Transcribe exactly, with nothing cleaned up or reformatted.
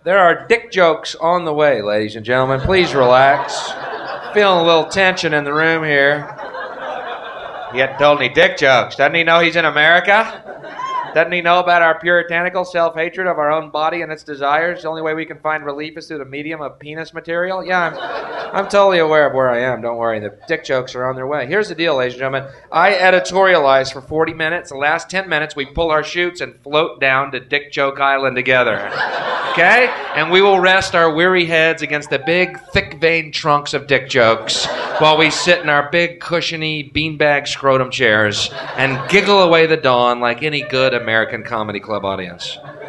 There are dick jokes on the way, ladies and gentlemen. Please relax. Feeling a little tension in the room here. He hadn't told any dick jokes. Doesn't he know he's in America? Doesn't he know about our puritanical self-hatred of our own body and its desires? The only way we can find relief is through the medium of penis material? Yeah, I'm, I'm totally aware of where I am. Don't worry. The dick jokes are on their way. Here's the deal, ladies and gentlemen. I editorialize for forty minutes. The last ten minutes, we pull our chutes and float down to Dick Joke Island together. Okay? And we will rest our weary heads against the big, thick-veined trunks of dick jokes while we sit in our big, cushiony, beanbag scrotum chairs and giggle away the dawn like any good American comedy club audience.